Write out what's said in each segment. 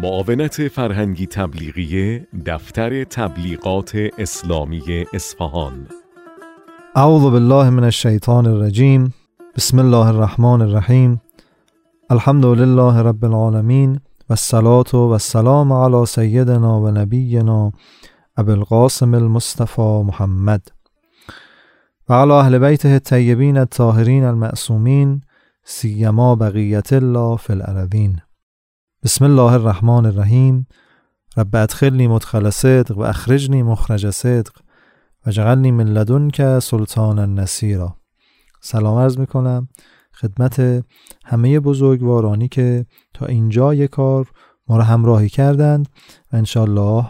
معاونت فرهنگی تبلیغی دفتر تبلیغات اسلامی اصفهان. اعوذ بالله من الشیطان الرجیم. بسم الله الرحمن الرحیم. الحمد لله رب العالمین و الصلاة و السلام علی سیدنا و نبینا ابی القاسم المصطفى محمد و علی اهل بیته الطیبین الطاهرین المعصومین سیما بقیت الله فی الارضین. بسم الله الرحمن الرحیم. رب ادخلنی مدخل صدق و اخرجنی مخرج صدق و جعلنی من لدنک سلطانا نصیرا. سلام عرض میکنم خدمت همه بزرگوارانی که تا اینجای کار ما را همراهی کردند و انشالله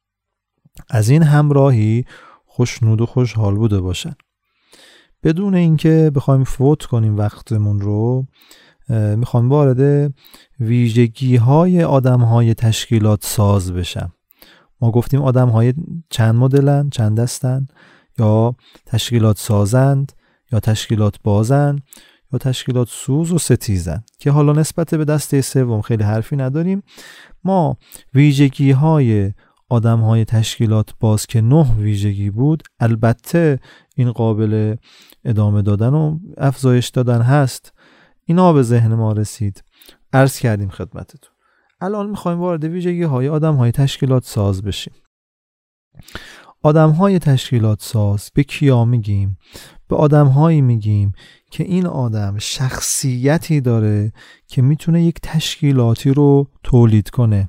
از این همراهی خوشنود و خوشحال بوده باشند. بدون اینکه بخوایم فوت کنیم وقتمون رو، میخوام وارد ویژگی های آدم های تشکیلات ساز بشم. ما گفتیم آدم های چند مدلن، چند دستن، یا تشکیلات سازند، یا تشکیلات بازند، یا تشکیلات سوز و ستیزن، که حالا نسبت به دسته سوم خیلی حرفی نداریم. ما ویژگی های آدم های تشکیلات باز که 9 ویژگی بود، البته این قابل ادامه دادن و افزایش دادن هست، اینا به ذهن ما رسید، عرض کردیم خدمتتون. الان میخوایم وارد ویژگی های آدم های تشکیلات ساز بشیم. آدم های تشکیلات ساز به کیا میگیم؟ به آدم هایی میگیم که این آدم شخصیتی داره که میتونه یک تشکیلاتی رو تولید کنه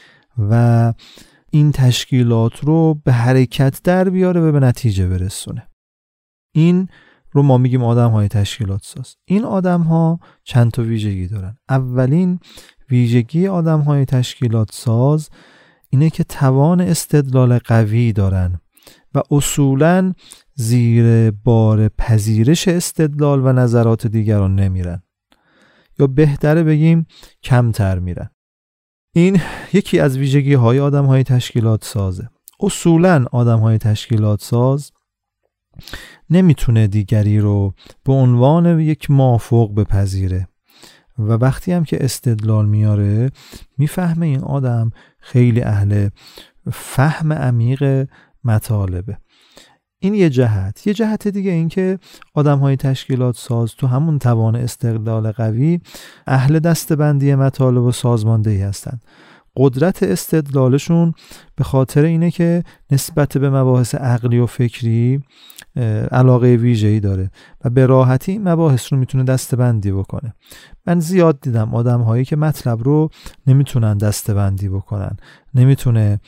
و این تشکیلات رو به حرکت در بیاره و به نتیجه برسونه. این رو ما میگیم آدم های تشکیلات ساز. این آدم ها چند تا ویژگی دارن. اولین ویژگی آدم های تشکیلات ساز اینه که توان استدلال قوی دارن و اصولاً زیر بار پذیرش استدلال و نظرات دیگران نمیرن، یا بهتره بگیم کمتر میرن. این یکی از ویژگی های آدم های تشکیلات سازه. اصولاً آدم های تشکیلات ساز نمیتونه دیگری رو به عنوان یک مافوق بپذیره و وقتی هم که استدلال میاره میفهمه این آدم خیلی اهل فهم عمیق مطالبه. این یه جهت. یه جهت دیگه این که آدم های تشکیلات ساز تو همون توان استدلال قوی اهل دستبندی مطالب و سازماندهی هستن. قدرت استدلالشون به خاطر اینه که نسبت به مباحث عقلی و فکری علاقه ویژه‌ای داره و به راحتی این مباحث رو میتونه دستبندی بکنه. من زیاد دیدم آدم هایی که مطلب رو نمیتونن دستبندی بکنن، نمیتونه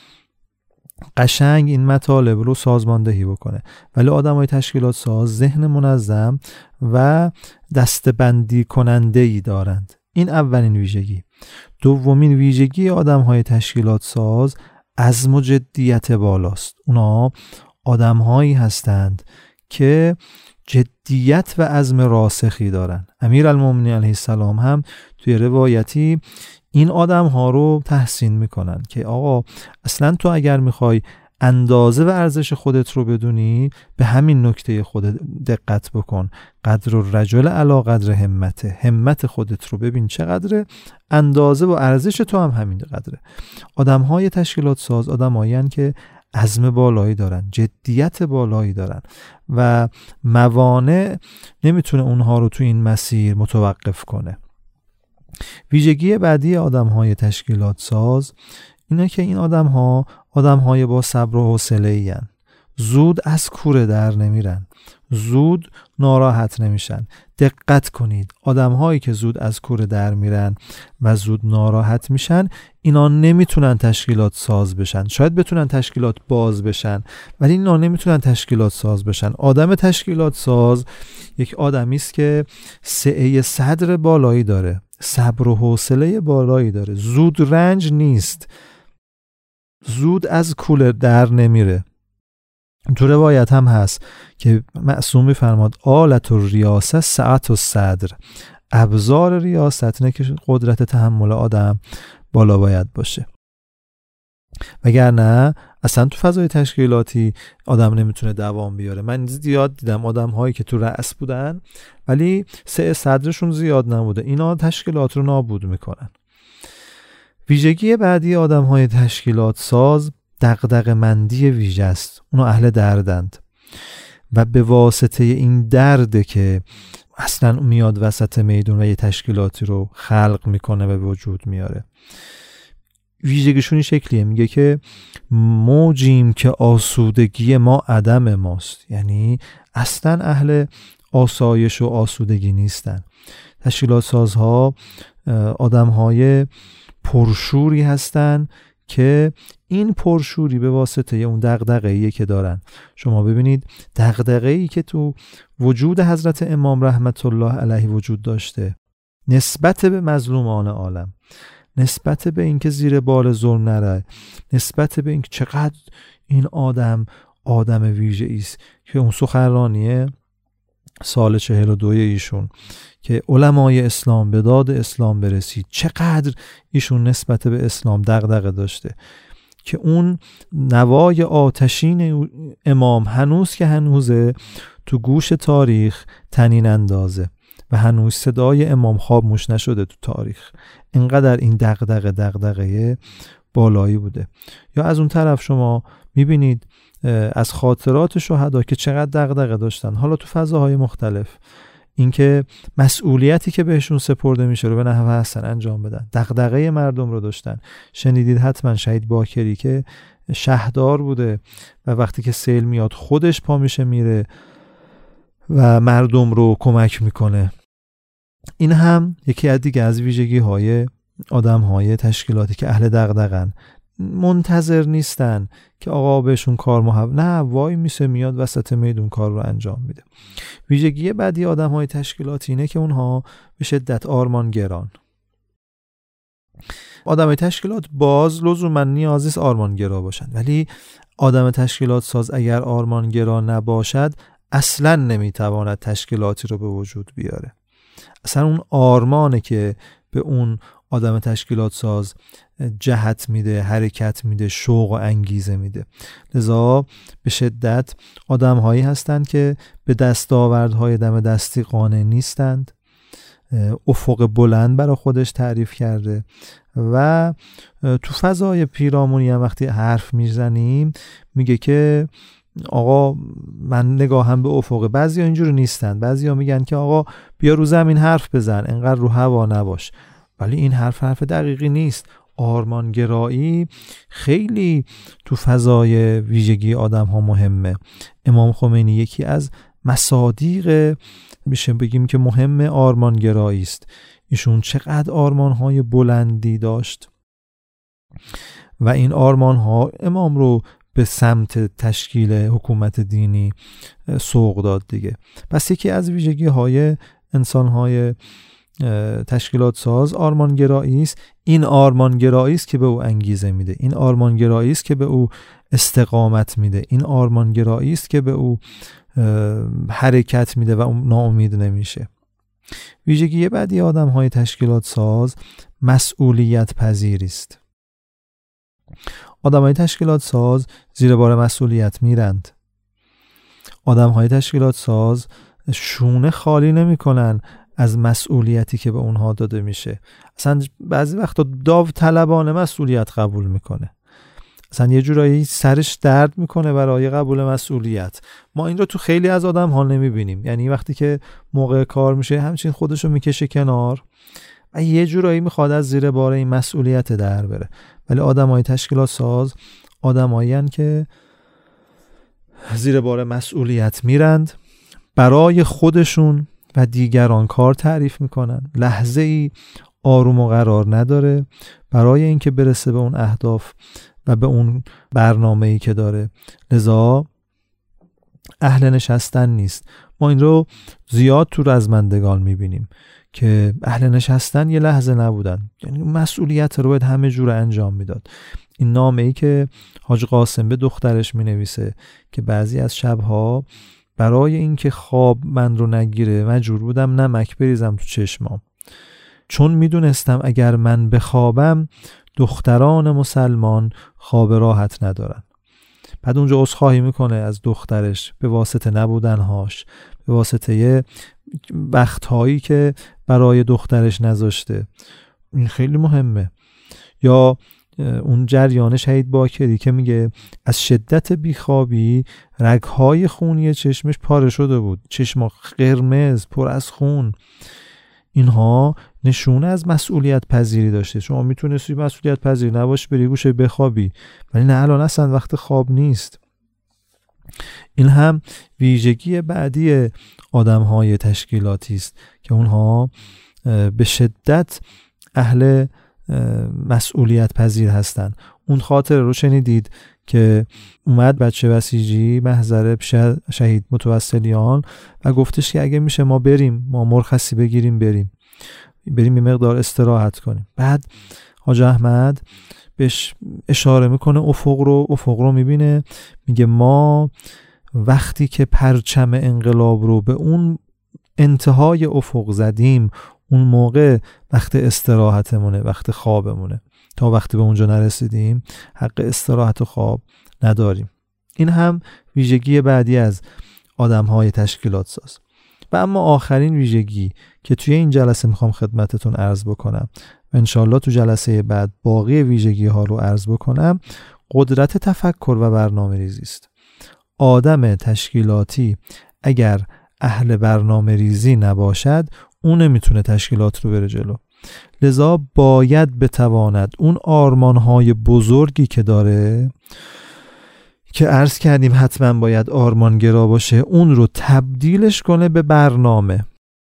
قشنگ این مطالب رو سازماندهی بکنه، ولی آدم های تشکیلات ساز ذهن منظم و دستبندی کننده‌ای دارند. این اولین ویژگی. دومین ویژگی آدم های تشکیلات ساز عزم و جدیت بالاست. اونا آدم هایی هستند که جدیت و عزم راسخی دارن. امیرالمومنین علیه السلام هم توی روایتی این آدم ها رو تحسین میکنن که آقا اصلا تو اگر میخوای اندازه و ارزش خودت رو بدونی به همین نکته خودت دقت بکن. قدر الرجل علی قدر همته. همت خودت رو ببین چقدره، اندازه و ارزش تو هم همین قدره. آدم های تشکیلات ساز آدم هایی که عزم بالایی دارن، جدیت بالایی دارن و موانع نمیتونه اونها رو تو این مسیر متوقف کنه. ویژگی بعدی آدم های تشکیلات ساز اینه که این آدم های با صبر و حوصله‌ای هستند. زود از کوره در نمیرن، زود ناراحت نمیشن. دقت کنید، آدم هایی که زود از کوره در میرن و زود ناراحت میشن، اینا نمیتونن تشکیلات ساز بشن. شاید بتونن تشکیلات باز بشن، ولی اینا نمیتونن تشکیلات ساز بشن. آدم تشکیلات ساز یک آدمی است که سعه صدر بالایی داره، صبر و حوصله بالایی داره، زود رنج نیست، زود از کوره در نمیره. تو روایت هم هست که معصوم می‌فرماد آلت الریاسه سعت الصدر. ابزار ریاست اینه که قدرت تحمل آدم بالا باید باشه، وگرنه اصلا تو فضای تشکیلاتی آدم نمیتونه دوام بیاره. من زیاد دیدم آدم هایی که تو رأس بودن ولی سعه صدرشون زیاد نبوده، اینا تشکیلات رو نابود میکنن. ویژگی بعدی آدم‌های تشکیلات ساز دغدغه‌مندی ویژه است. اونا اهل دردند و به واسطه این درده که اصلا میاد وسط میدون و یه تشکیلاتی رو خلق میکنه و به وجود میاره. ویژگیشون این شکلیه، میگه که موجیم که آسودگی ما عدم ماست. یعنی اصلا اهل آسایش و آسودگی نیستن. تشکیلات سازها آدم‌های پرشوری هستن که این پرشوری به واسطه اون دغدغه‌ای که دارن. شما ببینید دغدغه‌ای که تو وجود حضرت امام رحمت الله علیه وجود داشته نسبت به مظلومان عالم، نسبت به اینکه زیر بار ظلم نره، نسبت به اینکه چقدر این آدم ویژه‌ای است که اون سخنرانیه سال 42 ایشون که علمای اسلام به داد اسلام برسید، چقدر ایشون نسبت به اسلام دغدغه داشته که اون نوای آتشین امام هنوز که هنوزه تو گوش تاریخ طنین اندازه و هنوز صدای امام خاموش نشده تو تاریخ. اینقدر این دغدغه بالایی بوده. یا از اون طرف شما میبینید از خاطرات شهدا که چقدر دغدغه داشتن، حالا تو فضاهای مختلف، اینکه مسئولیتی که بهشون سپرده میشه رو به نحو حسن انجام بدن، دغدغه مردم رو داشتن. شنیدید حتما شهید باکری که شهردار بوده و وقتی که سیل میاد خودش پا میشه میره و مردم رو کمک میکنه. این هم یکی از دیگه از ویژگی های آدم های تشکیلاتی که اهل دغدغه‌ن. منتظر نیستن که آقا بهشون کار نه، وای میسه میاد وسط میدون کار رو انجام میده. ویژگی بعدی آدم های تشکیلاتی اینه که اونها به شدت آرمانگران. آدم های تشکیلات باز لزوما نیازی است آرمانگرا باشن، ولی آدم تشکیلات ساز اگر آرمانگرا نباشد اصلا نمیتواند تشکیلاتی رو به وجود بیاره. اصلا اون آرمانه که به اون آدم تشکیلات ساز جهت میده، حرکت میده، شوق و انگیزه میده. لذا به شدت آدم هایی هستند که به دستاوردهای دم دستی قانع نیستند، افق بلند برای خودش تعریف کرده و تو فضای پیرامونی هم وقتی حرف میزنیم میگه که آقا من نگاهم به افق. بعضی ها اینجوری نیستن، بعضی ها میگن که آقا بیا رو زمین حرف بزن، انقدر رو هوا نباش. ولی این حرف دقیقی نیست. آرمانگرایی خیلی تو فضای ویژگی آدم ها مهمه. امام خمینی یکی از مصادیق میشه بگیم که مهم آرمانگرایی است. ایشون چقدر آرمان های بلندی داشت و این آرمان ها امام رو به سمت تشکیل حکومت دینی سوق داد دیگه. پس یکی از ویژگی های انسان های تشکیلات ساز آرمانگرایی است. این آرمانگرایی است که به او انگیزه میده، این آرمانگرایی است که به او استقامت میده، این آرمانگرایی است که به او حرکت میده و اون ناامید نمیشه. ویژگی بعدی آدم های تشکیلات ساز مسئولیت پذیری است. آدم های تشکیلات ساز زیر بار مسئولیت میرند. آدم های تشکیلات ساز شونه خالی نمی کنن از مسئولیتی که به اونها داده میشه. اصلا بعضی وقتا داوطلبانه مسئولیت قبول میکنه، اصلا یه جورایی سرش درد میکنه برای قبول مسئولیت. ما این رو تو خیلی از آدم ها نمیبینیم. یعنی وقتی که موقع کار میشه همچین خودشو میکشه کنار و یه جورایی میخواد از زیر بار این مسئولیت در بره. ولی آدمای تشکیلات ساز آدمایی هستند که زیر بار مسئولیت میرند، برای خودشون و دیگران کار تعریف میکنن، لحظه ای آروم و قرار نداره برای اینکه برسه به اون اهداف و به اون برنامه‌ای که داره. لذا اهل نشستن نیست. ما این رو زیاد تو رزمندگان میبینیم که اهل نشستن یه لحظه نبودن، یعنی مسئولیت رو باید همه جور انجام میداد. این نامه‌ای که حاج قاسم به دخترش مینویسه که بعضی از شبها برای اینکه خواب من رو نگیره مجبور بودم نمک بریزم تو چشمام، چون میدونستم اگر من بخوابم دختران مسلمان خواب راحت ندارن. بعد اونجا عذرخواهی میکنه از دخترش به واسطه نبودنهاش، به واسطه وقتهایی که برای دخترش نذاشته. این خیلی مهمه. یا اون جریان شهید باکری که میگه از شدت بیخوابی رگهای خونی چشمش پاره شده بود، چشم قرمز پر از خون. اینها نشونه از مسئولیت پذیری داشته. شما میتونستی مسئولیت پذیر نباش بری گوشه بخوابی، ولی نه، الان اصلا وقت خواب نیست. این هم ویژگی بعدی آدم‌های تشکیلاتی است که اونها به شدت اهل مسئولیت پذیر هستند. اون خاطر رو شنیدید که اومد بچه بسیجی محضر شهید متوسلیان و گفتش که اگه میشه ما بریم، ما مرخصی بگیریم بریم یه مقدار استراحت کنیم. بعد حاج احمد بهش اشاره میکنه افق رو میبینه، میگه ما وقتی که پرچم انقلاب رو به اون انتهای افق زدیم، اون موقع وقت استراحتمونه، وقت خوابمونه. تا وقتی به اونجا نرسیدیم حق استراحت و خواب نداریم. این هم ویژگی بعدی از آدم‌های تشکیلات ساز. و اما آخرین ویژگی که توی این جلسه میخوام خدمتتون عرض بکنم و انشالله تو جلسه بعد باقی ویژگی ها رو عرض بکنم، قدرت تفکر و برنامه ریزی است. آدم تشکیلاتی اگر اهل برنامه ریزی نباشد، اون نمیتونه تشکیلات رو بره جلو. لذا باید بتواند اون آرمانهای بزرگی که داره، که عرض کردیم حتما باید آرمانگرا باشه، اون رو تبدیلش کنه به برنامه.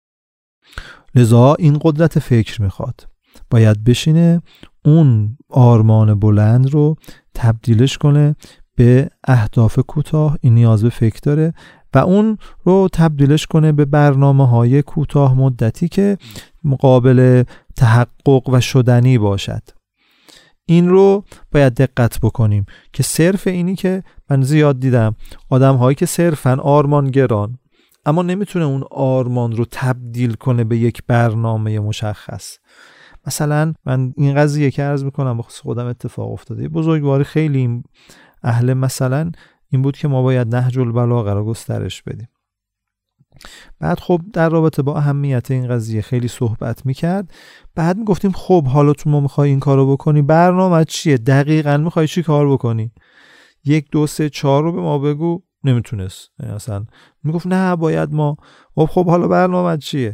لذا این قدرت فکر میخواد. باید بشینه اون آرمان بلند رو تبدیلش کنه به اهداف کوتاه، این نیاز به فکر داره، و اون رو تبدیلش کنه به برنامه‌های کوتاه مدتی که مقابل تحقق و شدنی باشد. این رو باید دقت بکنیم که صرف اینی که من زیاد دیدم آدم هایی که صرفاً آرمانگران، اما نمیتونه اون آرمان رو تبدیل کنه به یک برنامه مشخص. مثلا من این قضیه که عرض میکنم بخصوص خودم اتفاق افتاده، بزرگواری خیلی اهل مثلا این بود که ما باید نهج البلاغه رو گسترش بدیم. بعد خب در رابطه با اهمیت این قضیه خیلی صحبت میکرد. بعد میگفتیم خب حالا تو ما میخوای این کارو بکنی، برنامه چیه؟ دقیقاً میخوای چی کار بکنی؟ 1 2 3 4 رو به ما بگو. نمیتونست اصلا. میگفت نه باید ما. خب حالا برنامه چیه؟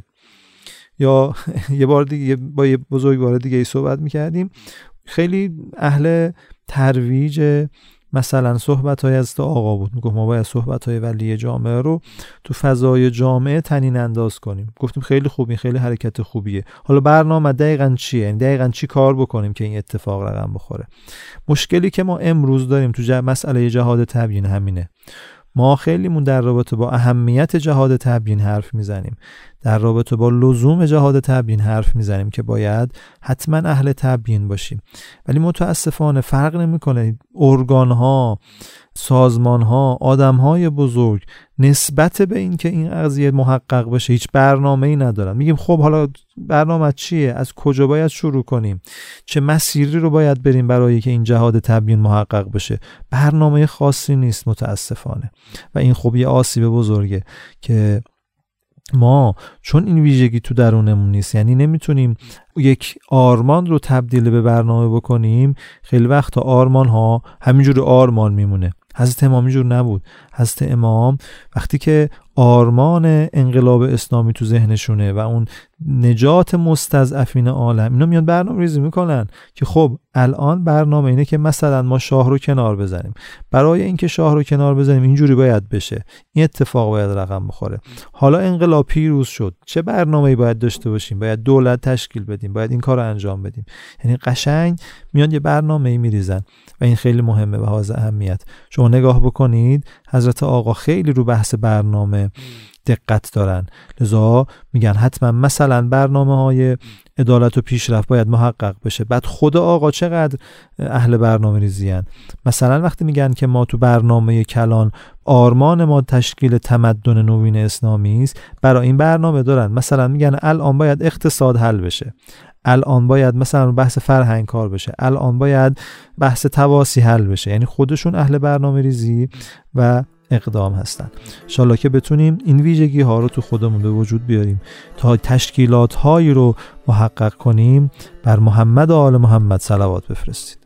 یا یه بار دیگه با یه بزرگوار دیگه صحبت میکردیم، خیلی اهل ترویج مثلا صحبت‌های از آقا بود. میگفت ما باید صحبت‌های ولی جامعه رو تو فضای جامعه تنین انداز کنیم. گفتیم خیلی خوبی، خیلی حرکت خوبیه. حالا برنامه دقیقاً چیه؟ یعنی دقیقاً چی کار بکنیم که این اتفاق رقم بخوره؟ مشکلی که ما امروز داریم تو مسئله جهاد تبیین همینه. ما خیلیمون در رابطه با اهمیت جهاد تبیین حرف میزنیم، در رابطه با لزوم جهاد تبیین حرف میزنیم که باید حتما اهل تبیین باشیم، ولی متاسفانه فرق نمیکنه ارگان‌ها، سازمان‌ها، آدم‌های بزرگ نسبت به این که این قضیه محقق بشه هیچ برنامه‌ای ندارن. میگیم خب حالا برنامه چیه؟ از کجا باید شروع کنیم؟ چه مسیری رو باید بریم برای که این جهاد تبیین محقق بشه؟ برنامه خاصی نیست متاسفانه. و این خب یه آسیب بزرگه که ما چون این ویژگی تو درونمون نیست، یعنی نمیتونیم یک آرمان رو تبدیل به برنامه بکنیم. خیلی وقتا آرمان ها همینجور آرمان میمونه. حضرت امام اینجور نبود. حضرت امام وقتی که آرمان انقلاب اسلامی تو ذهنشونه و اون نجات مستضعفین عالم، اینا میان برنامه ریزی میکنن که خب الان برنامه اینه که مثلا ما شاه رو کنار بزنیم. برای اینکه شاه رو کنار بزنیم اینجوری باید بشه، این اتفاق باید رقم بخوره. حالا انقلاب پیروز شد، چه برنامه‌ای باید داشته باشیم؟ باید دولت تشکیل بدیم، باید این کار رو انجام بدیم. یعنی قشنگ میان یه برنامه‌ای میریزن و این خیلی مهمه و حائز اهمیت. شما نگاه بکنید حضرت آقا خیلی رو بحث برنامه دقت دارن. لذا میگن حتما مثلا برنامه‌های عدالت و پیشرفت باید محقق بشه. بعد خود آقا چقدر اهل برنامه ریزی هن. مثلا وقتی میگن که ما تو برنامه کلان آرمان ما تشکیل تمدن نوین اسلامی است، برای این برنامه دارن. مثلا میگن الان باید اقتصاد حل بشه، الان باید مثلا بحث فرهنگ کار بشه، الان باید بحث تواصی حل بشه. یعنی خودشون اهل برنامه ریزی و اقدام هستن. انشالله که بتونیم این ویژگی ها رو تو خودمون به وجود بیاریم تا تشکیلات هایی رو محقق کنیم. بر محمد و آل محمد صلوات بفرستید.